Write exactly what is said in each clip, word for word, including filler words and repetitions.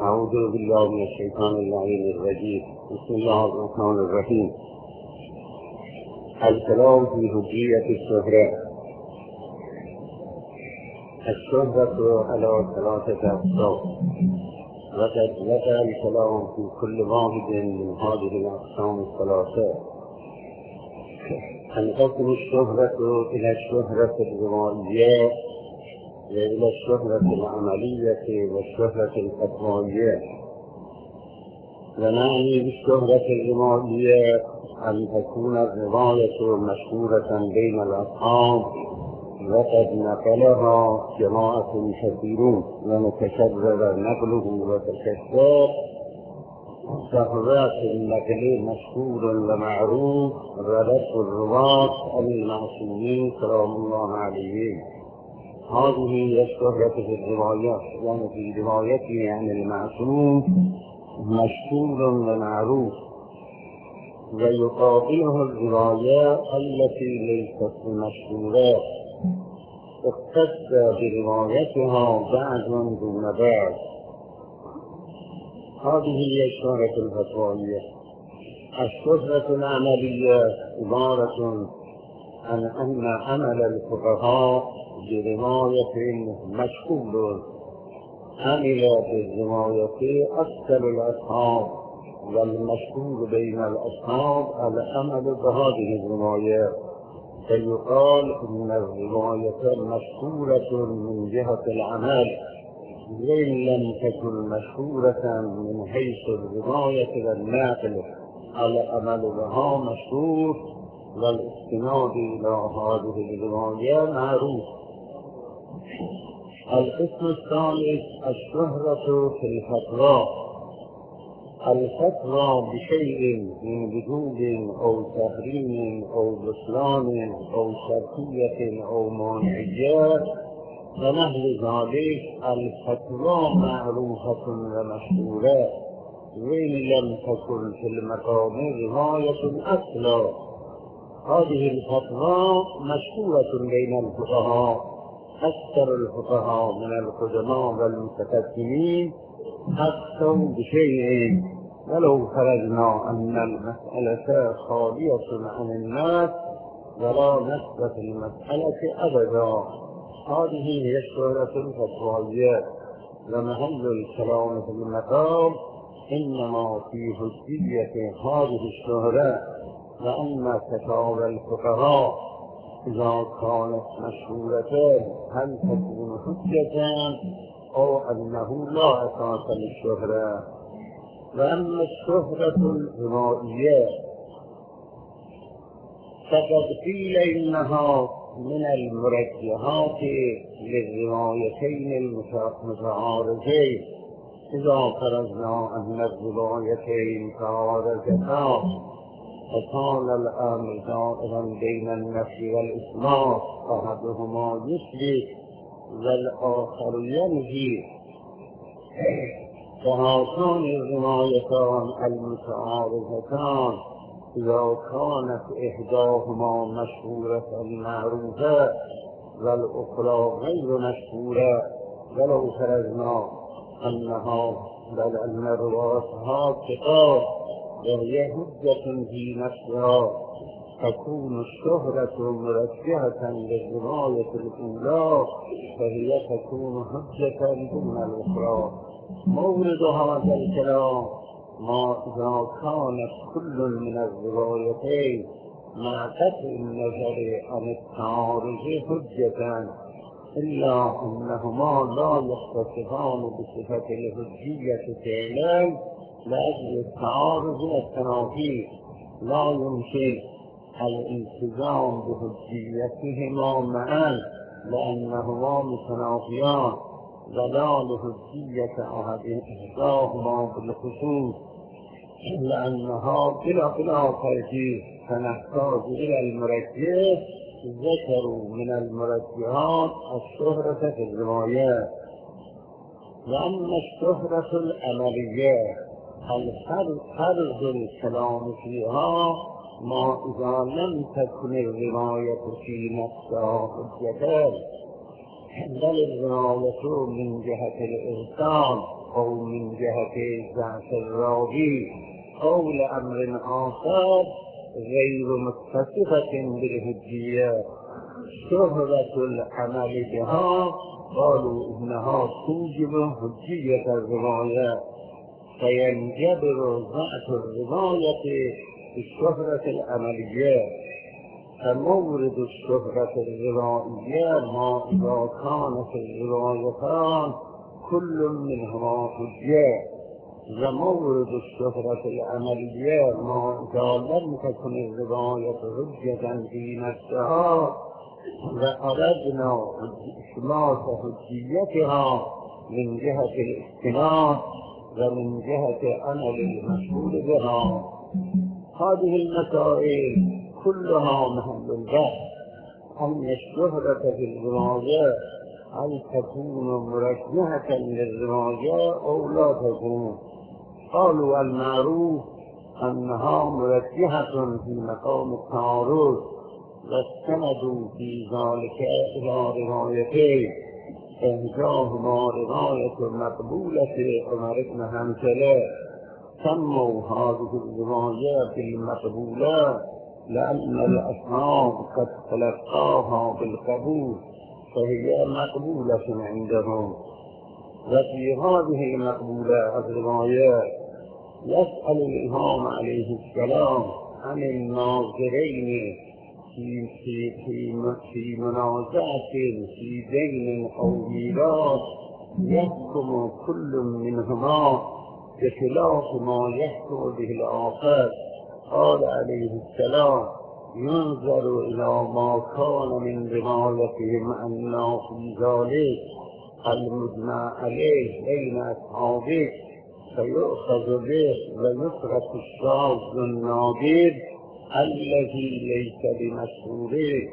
أعوذ بالله من الشيطان اللعين الرجيم. بسم الله الرحمن الرحيم. الكلام في حجية الشهرة. الشهرة على ثلاثة أقسام، وقد وقع الكلام في كل واحد من هذه الأقسام الثلاثة. تنقسم الشهرة إلى الشهرة الروائية، وإلى الشهرة العملية، والشهرة الفتوائية. ونعني بالشهرة الروائية أن تكون الرواية مشهورة بين الأصحاب، وقد نقلها جماعة كثيرون ومتكرر نقله وتكرر، فهو في النقل مشهور ومعروف، ولفظ الرواة المعصومين سلام الله عليهم. هذه هي الشهرة في الروايات، يعني في روايته عن المعصوم مشهور ومعروف. ويقابلها الرواية التي ليست مشهورة، اختص بروايتها بعض دون بعض. هذه هي الشهرة الفتوائية. الشهرة العملية عبارة عن أن عمل الفقهاء برواية مشهور عمل بالرواية أكثر الأصحاب، والمشهور بين الأصحاب العمل بهذه الرواية، فيقال إن الرواية مشهورة من جهة العمل، وإن لم تكن مشهورة من حيث الرواية والنقل العمل بها مشهور، والاستناد إلى هذه الرواية معروف. القسم الثالث الشهرة في الفتوى. الفتوى بشيء من وجوب أو تحريم أو بطلان أو شرطية أو مانعية ونحو ذلك، الفتوى معروفة ومشهورة، وإن لم تكن في المقام رواية أصلا. هذه الفتوى مشهورة بين الفقهاء، أكثر الفقهاء من القدماء والمتقدمين أفتوا بشيء، ولو فرضنا أن المسألة خالية عن الناس ولا نسبة المسألة أبدا. هذه هي الشهرة الفتوائية. ومحل الكلام في المقام إنما في حجية هذه الشهرة، وأن كتاب الفقهاء إذا كانت مشهورة هل تكون حجة أو أنه لا أساس للشهرة. وأما الشهرة الغنائية فقد قيل إنها من المرجحات للروايتين المتعارضين، إذا فرضنا أن الروايتين تعارضتا فكان الأمر دائما بين النفي والإثبات، أحدهما يثبت والآخر ينفي، فهاتان الروايتان المتعارضتان إذا كانت إحداهما مشهورة معروفة والأخرى غير مشهورة، ولو فرضنا أنها بل أن رواتها ثقات وهي حجة في نفسها، تكون الشهرة مرجحة للرواية الأولى، فهي تكون حجة دون الأخرى. مورد هذا الكلام ما إذا كانت كل من الروايتين مع قطع النظر عن التعارض حجة، إلا أنهما لا يختصفان بصفة الحجية فعلا لأجل التعارض والتنافي، لا يمكن الالتزام بحجيتهما معا لأنهما متنافيان، ولا لحجية أحدهما بالخصوص لأنها بلا بلا ترجيح، فنحتاج إلى المرجح. ذكروا من المرجحات الشهرة في الروايات. وأما الشهرة العملية الحرز الكلام فيها ما إذا لم تكن الرواية في نفسها حجة، بل الرواية من جهة الإرسال او من جهت ضعف الراوی او لامر آخر غیر متصفة بالحجیه شهرة العمل بها قالوا انها توجب حجیة الرواية فينجبر ضعف الرواية بالشهرة العملية فمورد الشهرة الروائية ما إذا كانت الروايتان كل منهما حجة ومورد الشهرة العملية ما إذا لم تكن الرواية حجة في نفسها وأردنا إثبات حجيتها من جهة الاستناد ومن جهة عمل المشهور بها. هذه المسائل كلها محل البحث أن الشهرة في الرواية هل تكون مرجحة للرواية أو لا تكون. قالوا المعروف أنها مرجحة في مقام التعارض واستندوا في ذلك إلى روايتين إحداهما رواية مقبولة عمر بن حنظلة سموا هذه الروايات المقبولة لأن الأصحاب قد تلقاها بالقبول فهي مقبولة عندهم. وفي هذه المقبولة الروايات يسأل الإمام عليه السلام عن الناظرين في في في في منازعة في دين أو ميراث يحكم كل منهما بخلاف ما يحكم به الآخر. قال عليه السلام ينظر إلى ما كان من روايتهم أنه في ذلك المجمع عليه بين أصحابه فيؤخذ به ويترك الشاذ النادر الذي ليس بمشهوره.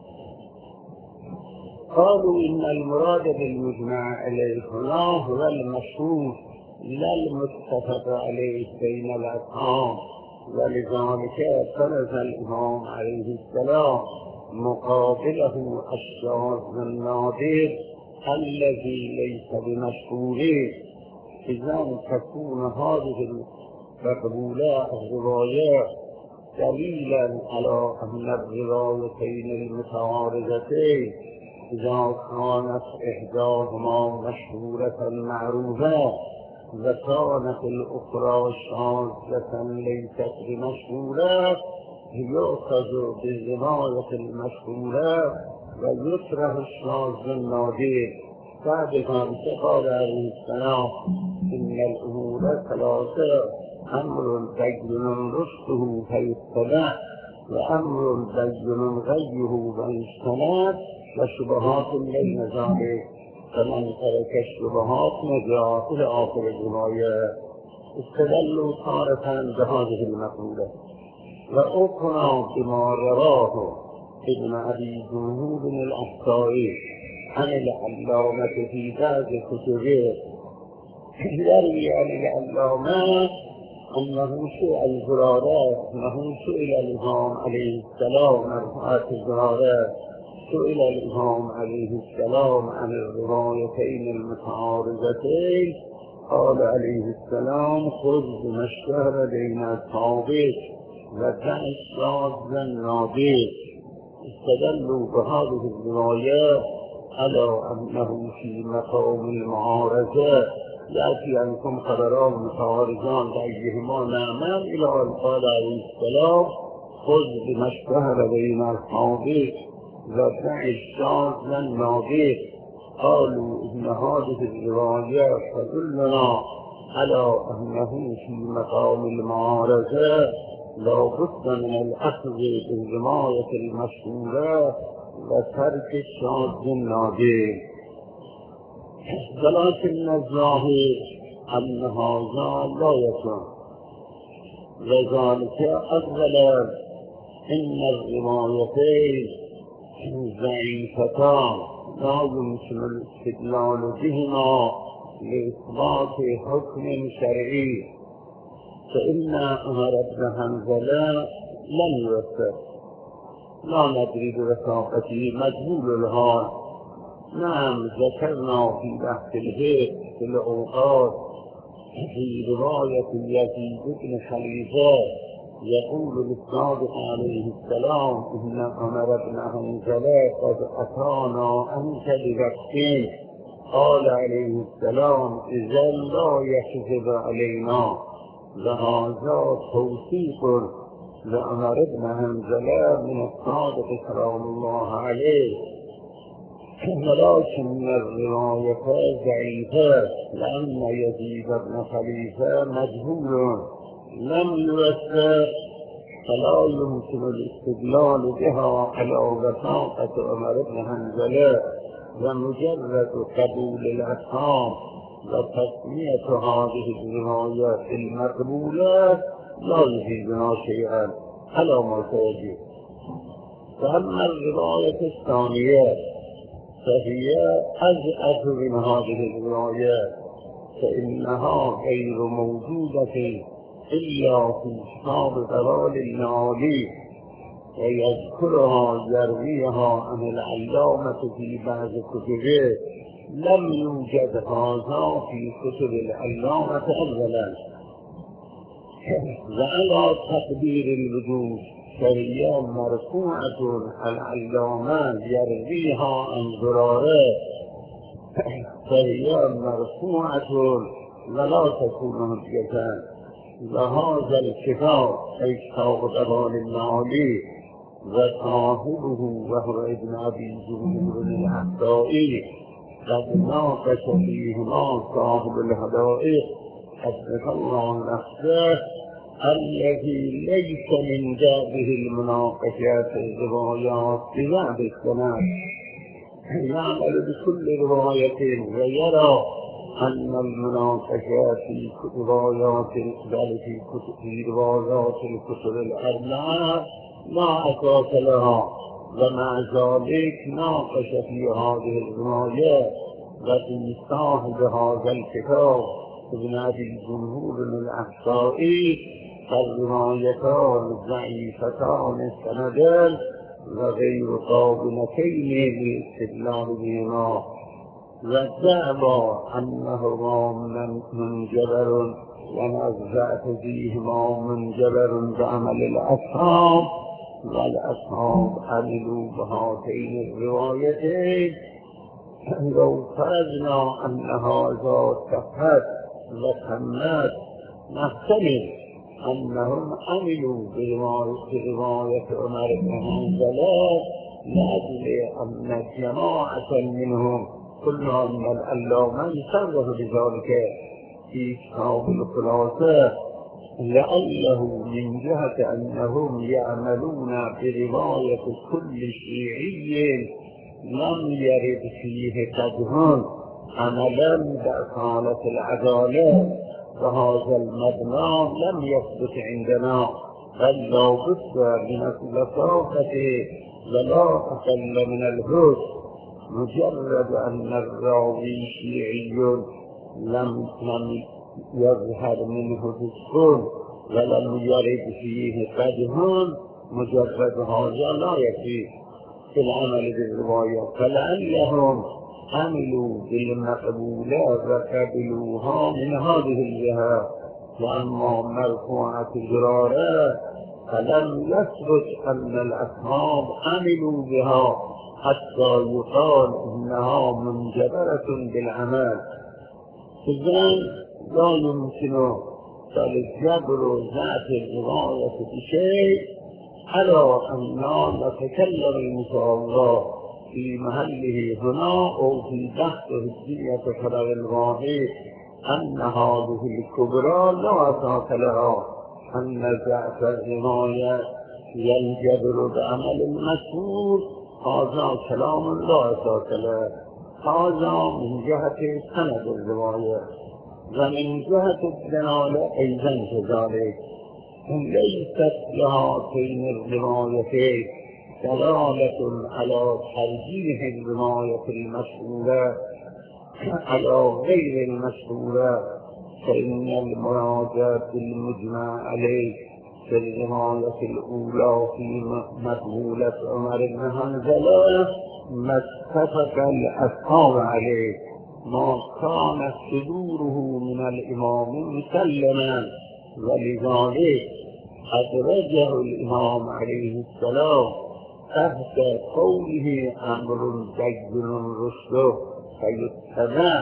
قالوا إن المراد بالمجمع عليه هنا هو المشهور لا المتفق عليه بين الأصحاب. ولذلك فرض الإمام عليه السلام مقابله الشاذ النادر الذي ليس بمشهوره. إذا تكون هذه المقبولة الروايات دليلا على أن الروايتين المتعارضتين إذا كانت إحداهما مشهورة معروفة وكانت الأخرى شاذة ليست بمشهورة يؤخذ بالرواية المشهورة ويكره الشاذ النادر. سابقا قال عليه السلام إن الأمور ثلاثة أمر بين رشده فيتبع وأمر بين غيه فيجتنب وشبهات بين ذلك فمن ترك الشبهات نجا إلى آخر الرواية. استدلوا تارة بهذه المقولة وأخرى بما رواه ابن أبي جنود الأحصائي عن العلامة في بعض كتبه يروي عن العلامة أنه سئل زرارة أنه سئل الإمام عليه السلام مرفوعة الزرارة سئل الإمام عليه السلام عن الروايتين المتعارضتين قال عليه السلام خذ بما اشتهر بين أصحابك ودع الشاذ النادر. استدلوا بهذه الروايات على أنه في مقام المعارضة يأتي أنكم خبران متعارضان بأيهما نعمل إلى أن قال عليه السلام خذ بما اشتهر بين أصحابك ودع الشاذ النادر. قالوا إن هذه الروايات تدلنا على أنه في مقام المعارضة لا بد من الأخذ بالرواية المشهورة وترك الشاذ النادر. ولكن الظاهر أن هذا لا يكون وذلك أولا إن الروايتين ضعيفتان لا يمكن الاستدلال بهما لإثبات حكم شرعي. فإن عمر بن حنظلة لم يوثق لا ندري بوثاقته مجهول الحال. نعم ذكرنا في بحث البيت في الأوقات في رواية يزيد بن خليفة يقول للصادق عليه السلام إن عمر بن حنظلة قد أتانا أنت بوقت، قال عليه السلام إذا لا يكذب علينا، وهذا توثيق لعمر بن حنظلة من الصادق سلام الله عليه، ولكن الرواية ضعيفة لأن يزيد بن خليفة مجهول لم يوثق، فلا يمكن الاستدلال بها على وثاقة عمر بن حنظلة، ومجرد قبول الأصحاب وتسمية هذه الروايات المقبولة لا يفيدنا شيئا على ما سيجي. فأما الرواية الثانية فهي أضعف من هذه الروايات، فإنها غير موجودة إلا في كتاب ضلال المعالي، ويذكرها يرويها عن العلامة في بعض كتبه، لم يوجد هذا في كتب العلامة أولا. وعلى تقدير الوجود فهي مرفوعة العلامة يرويها عن ضراره، فهي مرفوعة ولا تكون هدية. وهذا الكتاب أي كتاب ضلال المعالي وصاحبه وهو ابن أبي جمهور الأحدائي قد ناقش فيهما صاحب الهدائق حدث الله نفسه الذي ليس من جابه المناقشات الروايات ببعض السنة، يعمل بكل رواية ويرى أن المناقشات في روايات بل في كتب روايات الكتب الأربعة لا أساس لها، ومع ذلك ناقش في هذه الروايات وفي صاحب هذا الكتاب ابن أبي جمهور الأحصائي الروايتان ضعيفتان السندان وغير قابلتين للاستدلال بهما، وادعى أنهما منجبر ونزعت فيهما منجبر بعمل الأصحاب، والأصحاب عملوا بهاتين الروايتين. لو فرضنا أن هذا صحت وتمت نحتمل أنهم عملوا برواية عمر بن حنظلة لأجل أن جماعة منهم كلهم من العلامة يصرح بذلك في كتاب الخلاصة، لعله من جهة أنهم يعملون برواية كل شيعي لم يرد فيه قدهم عملا بأصالة العدالة، وهذا المبنى لم يثبت عندنا، بل لا بد من اللطافة ولا أقل من الهدى. مجرد أن الراوي شيعي لم لم يظهر منه فسق ولم يرد فيه قدهم، مجرد هذا لا يكفي في العمل بالرواية، فلعلهم عملوا بالمقبولات وقبلوها من هذه الجهة. وأما مرفوعة الجرارات فلم يثبت أن الأصحاب عملوا بها حتى يقال إنها منجبرة بالعمل، إذن لا يمكن فالجبر ذات الرواية بشيء على أن نتكلم إن شاء الله في محله هنا أو في بحث هدية خبر الواحد أن هذه الكبرى لا أساس لها، أن ذات الرواية ينجبر بعمل المشهور، هذا كلام لا أساس له، هذا من جهة سند الرواية، ومن جهة الدلالة أيضا كذلك. ليست لهاتين الروايتين دلالة على ترجيح الرواية المشهورة على غير المشهورة، فإن المراد بالمجمع عليه في الرواية الأولى في مقبولة عمر بن حنظلة ما اتفق الأصحاب عليه، ما كان صدوره من الإمام مسلما، ولذلك أدرجه الإمام عليه السلام تحت قوله أمر بين رشده فيتبع.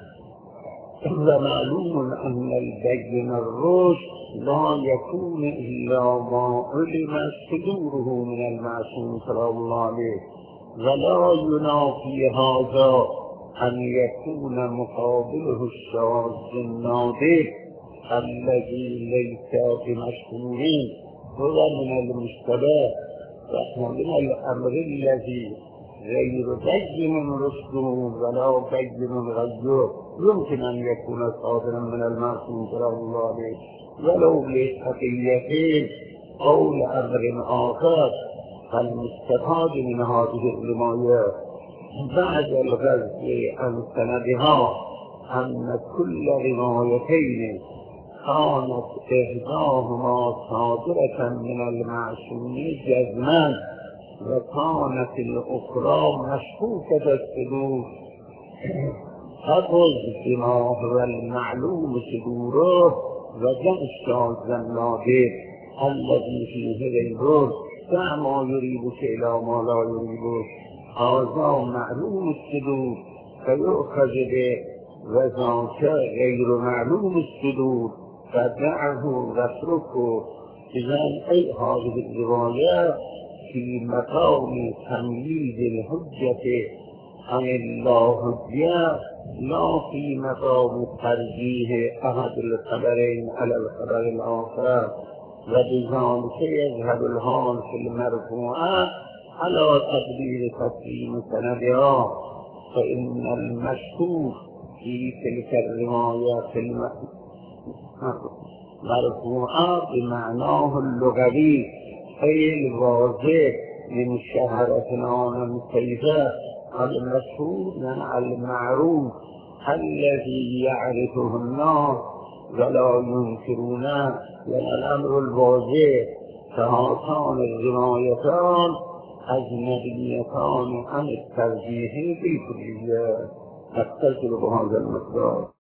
ومعلوم أن البين الرشد لا يكون إلا ما علم صدوره من المعصوم صلى الله عليه، ولا ينافي هذا أن يكون مقابله الشاذ النادر الذي ليس بمشهور، هو من المشتبه ومن الأمر الذي غير بين رشده ولا بين غيره يمكن أن يكون صادرا من المعصوم صلى الله عليه، ولو لتقيته أو لأمر آخر. فالمستفاد من هذه الروايات بعد الغزو عن سندها أن كل روايتين كانت إحداهما صادرة من المعصوم جزما، وكانت الأخرى مشكوكة الصدور، فقل بما هو المعلوم صدوره وجمع الشاذ النادر الذي فيه غيره دع ما يريبك إلى ما لا يريبك. هذا معلوم الصدور فيؤخذ به، وذاك غير معلوم الصدور فدعه واتركه. إذن أي هذه الرواية في مقام تمييز الحجة عن اللاحجة، لا في مقام ترجيح أحد الخبرين على الخبر الآخر. وبذلك يذهب الحال في المرفوعة على تقدير تسليم سندها، فإن المشهور في تلك الروايات المرفوعة بمعناه اللغوي أي الواضح من شهرتنا من كيفه، المشهور من المعروف الذي يعرفه الناس ولا ينكرونه، والأمر الواضح. فهاتان الروايتان أجنبيتان عن الترجيح بالكلية. أتصل بهذا المقدار.